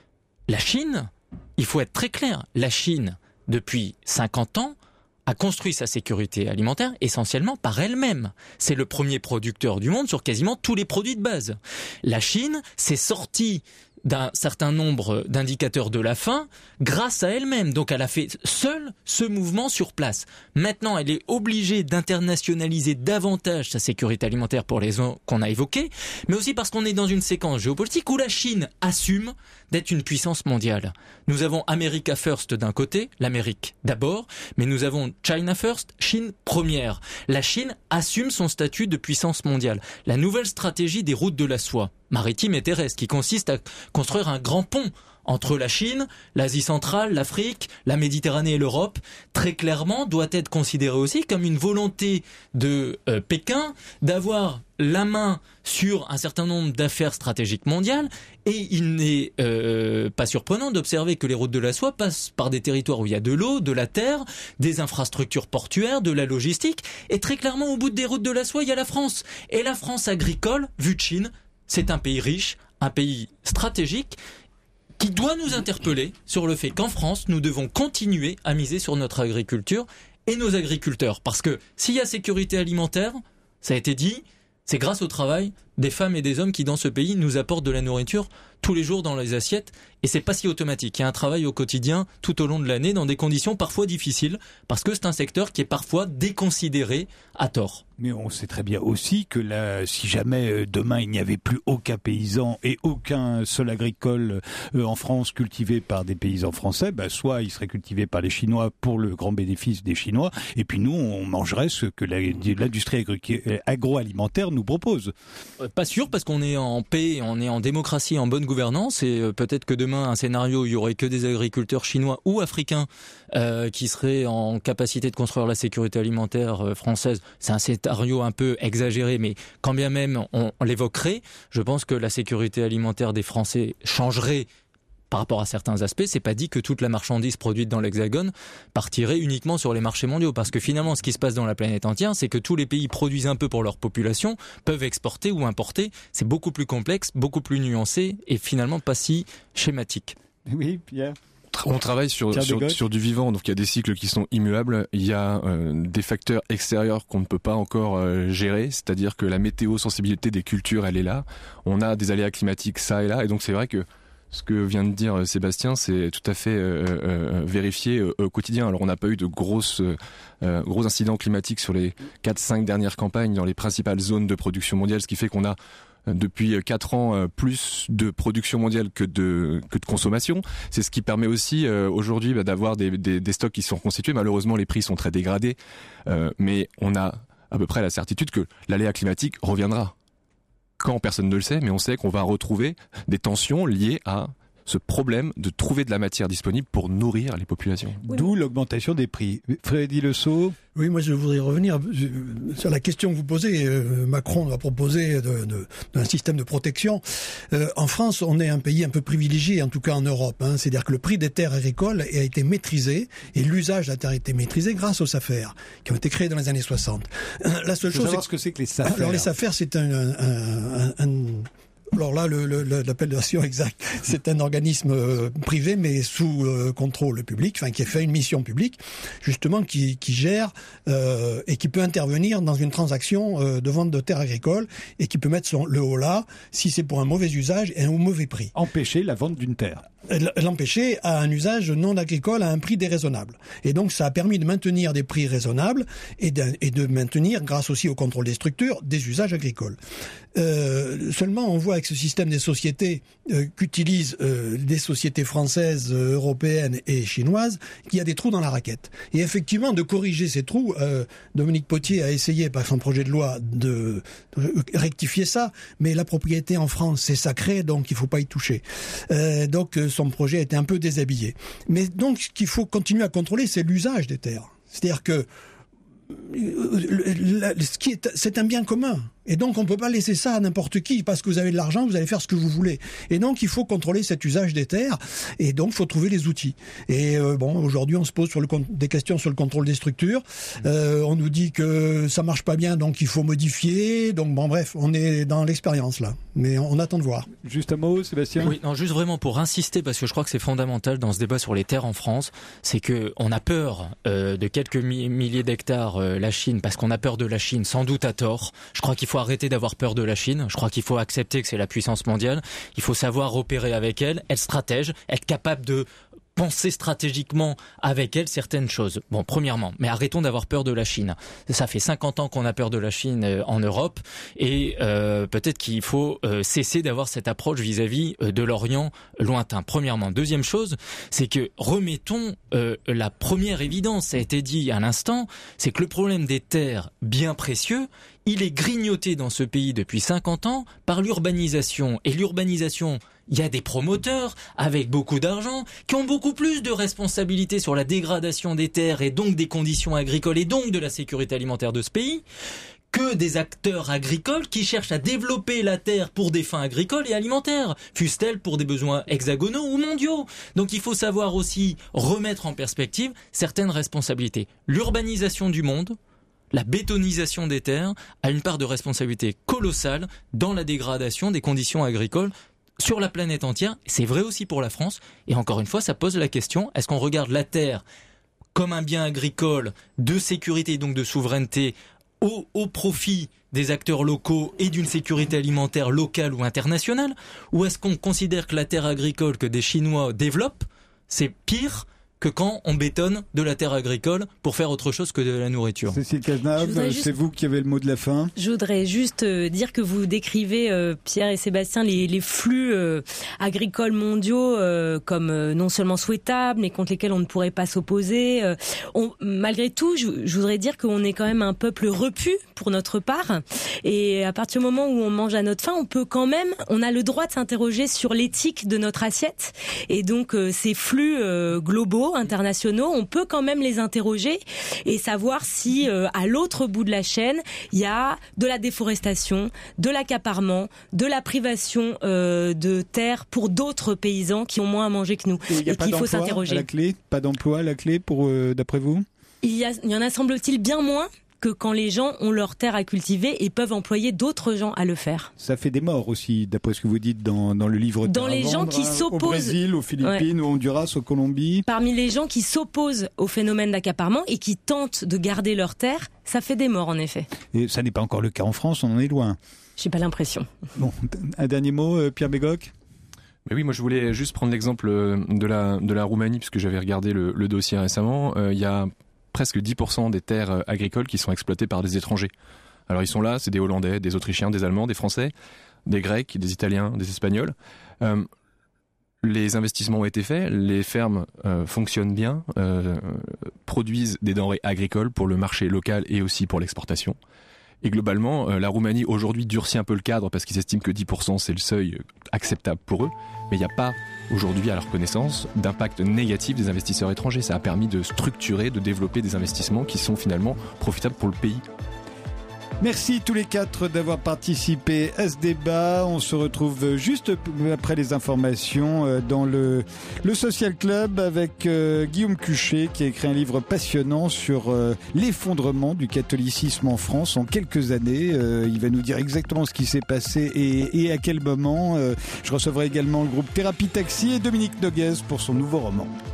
La Chine, il faut être très clair, la Chine, depuis cinquante ans, a construit sa sécurité alimentaire essentiellement par elle-même. C'est le premier producteur du monde sur quasiment tous les produits de base. La Chine s'est sortie d'un certain nombre d'indicateurs de la faim grâce à elle-même. Donc elle a fait seule ce mouvement sur place. Maintenant, elle est obligée d'internationaliser davantage sa sécurité alimentaire pour les raisons qu'on a évoquées, mais aussi parce qu'on est dans une séquence géopolitique où la Chine assume d'être une puissance mondiale. Nous avons America First d'un côté, l'Amérique d'abord, mais nous avons China First, Chine première. La Chine assume son statut de puissance mondiale. La nouvelle stratégie des routes de la soie, maritime et terrestre, qui consiste à construire un grand pont entre la Chine, l'Asie centrale, l'Afrique, la Méditerranée et l'Europe, très clairement doit être considérée aussi comme une volonté de euh, Pékin d'avoir la main sur un certain nombre d'affaires stratégiques mondiales, et il n'est euh, pas surprenant d'observer que les routes de la soie passent par des territoires où il y a de l'eau, de la terre, des infrastructures portuaires, de la logistique, et très clairement au bout des routes de la soie, il y a la France. Et la France agricole, vue de Chine, c'est un pays riche, un pays stratégique, qui doit nous interpeller sur le fait qu'en France, nous devons continuer à miser sur notre agriculture et nos agriculteurs. Parce que s'il y a sécurité alimentaire, ça a été dit, c'est grâce au travail des femmes et des hommes qui, dans ce pays, nous apportent de la nourriture tous les jours dans les assiettes. Et c'est pas si automatique. Il y a un travail au quotidien tout au long de l'année dans des conditions parfois difficiles, parce que c'est un secteur qui est parfois déconsidéré à tort. Mais on sait très bien aussi que là, si jamais demain il n'y avait plus aucun paysan et aucun sol agricole en France cultivé par des paysans français, bah soit il serait cultivé par les Chinois pour le grand bénéfice des Chinois, et puis nous on mangerait ce que l'industrie agroalimentaire nous propose. Pas sûr, parce qu'on est en paix, on est en démocratie, en bonne gouvernance, et peut-être que demain un scénario où il y aurait que des agriculteurs chinois ou africains euh, qui seraient en capacité de construire la sécurité alimentaire française. C'est un scénario un peu exagéré, mais quand bien même on, on l'évoquerait, je pense que la sécurité alimentaire des Français changerait par rapport à certains aspects. C'est pas dit que toute la marchandise produite dans l'Hexagone partirait uniquement sur les marchés mondiaux, parce que finalement ce qui se passe dans la planète entière, c'est que tous les pays produisent un peu pour leur population, peuvent exporter ou importer. C'est beaucoup plus complexe, beaucoup plus nuancé et finalement pas si schématique. Oui, Pierre. On travaille sur, sur, sur du vivant, donc il y a des cycles qui sont immuables, il y a euh, des facteurs extérieurs qu'on ne peut pas encore euh, gérer, c'est-à-dire que la météo-sensibilité des cultures, elle est là, on a des aléas climatiques ça et là, et donc c'est vrai que Ce que vient de dire Sébastien, c'est tout à fait euh, euh, vérifié euh, au quotidien. Alors on n'a pas eu de grosses, euh, gros incidents climatiques sur les quatre cinq dernières campagnes dans les principales zones de production mondiale, ce qui fait qu'on a depuis quatre ans plus de production mondiale que de que de consommation. C'est ce qui permet aussi euh, aujourd'hui bah, d'avoir des, des, des stocks qui sont constitués. Malheureusement, les prix sont très dégradés, euh, mais on a à peu près la certitude que l'aléa climatique reviendra. Quand personne ne le sait, mais on sait qu'on va retrouver des tensions liées à ce problème de trouver de la matière disponible pour nourrir les populations. Oui. D'où l'augmentation des prix. Frédéric Le Sceau. Oui, moi je voudrais revenir sur la question que vous posez. Macron a proposé de, de, d'un système de protection. Euh, en France, on est un pays un peu privilégié, en tout cas en Europe. Hein. C'est-à-dire que le prix des terres agricoles a été maîtrisé et l'usage de la terre a été maîtrisé grâce aux SAFER, qui ont été créés dans les années soixante. La seule chose, c'est ce que c'est que les SAFER. Alors les SAFER, c'est un, un, un, un Alors là, le, le, l'appellation exacte, c'est un organisme euh, privé, mais sous euh, contrôle public, enfin qui a fait une mission publique, justement qui, qui gère euh, et qui peut intervenir dans une transaction euh, de vente de terres agricoles et qui peut mettre son, le holà si c'est pour un mauvais usage et un mauvais prix. Empêcher la vente d'une terre. L'empêcher à un usage non agricole à un prix déraisonnable. Et donc ça a permis de maintenir des prix raisonnables et de, et de maintenir, grâce aussi au contrôle des structures, des usages agricoles. Euh, seulement on voit avec ce système des sociétés euh, qu'utilisent euh, des sociétés françaises, euh, européennes et chinoises, qu'il y a des trous dans la raquette. Et effectivement, de corriger ces trous, euh, Dominique Potier a essayé par son projet de loi de, de rectifier ça, mais la propriété en France c'est sacré, donc il faut pas y toucher. Euh, donc son projet a été un peu déshabillé. Mais donc ce qu'il faut continuer à contrôler, c'est l'usage des terres. C'est-à-dire que ce qui est, c'est un bien commun. Et donc, on ne peut pas laisser ça à n'importe qui. Parce que vous avez de l'argent, vous allez faire ce que vous voulez. Et donc, il faut contrôler cet usage des terres. Et donc, il faut trouver les outils. Et euh, bon, aujourd'hui, on se pose sur le, des questions sur le contrôle des structures. Euh, on nous dit que ça marche pas bien, donc il faut modifier. Donc, bon, bref, on est dans l'expérience, là. Mais on, on attend de voir. Juste un mot, Sébastien ? Oui, non, juste vraiment pour insister, parce que je crois que c'est fondamental dans ce débat sur les terres en France, c'est que on a peur euh, de quelques mi- milliers d'hectares, euh, la Chine, parce qu'on a peur de la Chine, sans doute à tort. Je crois qu'il faut arrêter d'avoir peur de la Chine. Je crois qu'il faut accepter que c'est la puissance mondiale. Il faut savoir opérer avec elle, être stratège, être capable de penser stratégiquement avec elle certaines choses. Bon, premièrement, mais arrêtons d'avoir peur de la Chine. Ça fait cinquante ans qu'on a peur de la Chine euh, en Europe et euh, peut-être qu'il faut euh, cesser d'avoir cette approche vis-à-vis euh, de l'Orient lointain. Premièrement. Deuxième chose, c'est que remettons euh, la première évidence, ça a été dit à l'instant, c'est que le problème des terres bien précieux, il est grignoté dans ce pays depuis cinquante ans par l'urbanisation. Et l'urbanisation, il y a des promoteurs avec beaucoup d'argent qui ont beaucoup plus de responsabilités sur la dégradation des terres et donc des conditions agricoles et donc de la sécurité alimentaire de ce pays que des acteurs agricoles qui cherchent à développer la terre pour des fins agricoles et alimentaires, fussent-elles pour des besoins hexagonaux ou mondiaux. Donc il faut savoir aussi remettre en perspective certaines responsabilités. L'urbanisation du monde, la bétonisation des terres a une part de responsabilité colossale dans la dégradation des conditions agricoles sur la planète entière. C'est vrai aussi pour la France. Et encore une fois, ça pose la question, est-ce qu'on regarde la terre comme un bien agricole de sécurité, donc de souveraineté, au, au profit des acteurs locaux et d'une sécurité alimentaire locale ou internationale? Ou est-ce qu'on considère que la terre agricole que des Chinois développent, c'est pire que quand on bétonne de la terre agricole pour faire autre chose que de la nourriture? Cécile Cazenave, juste... c'est vous qui avez le mot de la fin. Je voudrais juste euh, dire que vous décrivez, euh, Pierre et Sébastien, les, les flux euh, agricoles mondiaux euh, comme euh, non seulement souhaitables, mais contre lesquels on ne pourrait pas s'opposer. Euh, on, malgré tout, je, je voudrais dire qu'on est quand même un peuple repu pour notre part. Et à partir du moment où on mange à notre faim, on peut quand même, on a le droit de s'interroger sur l'éthique de notre assiette. Et donc, euh, ces flux euh, globaux, internationaux, on peut quand même les interroger et savoir si euh, à l'autre bout de la chaîne, il y a de la déforestation, de l'accaparement, de la privation euh, de terres pour d'autres paysans qui ont moins à manger que nous et, et qu'il faut s'interroger. À la clé, pas d'emploi à la clé pour euh, d'après vous? Il y, a, il y en a semble-t-il bien moins que quand les gens ont leur terre à cultiver et peuvent employer d'autres gens à le faire. Ça fait des morts aussi, d'après ce que vous dites dans, dans le livre. Dans les gens qui hein, s'opposent... Au Brésil, aux Philippines, ouais. Au Honduras, au Colombie. Parmi les gens qui s'opposent au phénomène d'accaparement et qui tentent de garder leur terre, ça fait des morts en effet. Et ça n'est pas encore le cas en France, on en est loin. J'ai pas l'impression. Bon, un dernier mot, Pierre Bégoc ? Mais oui, moi je voulais juste prendre l'exemple de la, de la Roumanie, puisque j'avais regardé le, le dossier récemment. Euh, il y a presque dix pour cent des terres agricoles qui sont exploitées par des étrangers. Alors ils sont là, c'est des Hollandais, des Autrichiens, des Allemands, des Français, des Grecs, des Italiens, des Espagnols. Euh, les investissements ont été faits, les fermes euh, fonctionnent bien, euh, produisent des denrées agricoles pour le marché local et aussi pour l'exportation. Et globalement, euh, la Roumanie aujourd'hui durcit un peu le cadre parce qu'ils estiment que dix pour cent c'est le seuil acceptable pour eux. Mais il n'y a pas aujourd'hui, à leur connaissance, d'impact négatif des investisseurs étrangers. Ça a permis de structurer, de développer des investissements qui sont finalement profitables pour le pays. Merci tous les quatre d'avoir participé à ce débat. On se retrouve juste après les informations dans le, le Social Club avec euh, Guillaume Cuchet qui a écrit un livre passionnant sur euh, l'effondrement du catholicisme en France en quelques années. Euh, il va nous dire exactement ce qui s'est passé et, et à quel moment. Euh, je recevrai également le groupe Thérapie Taxi et Dominique Noguez pour son nouveau roman.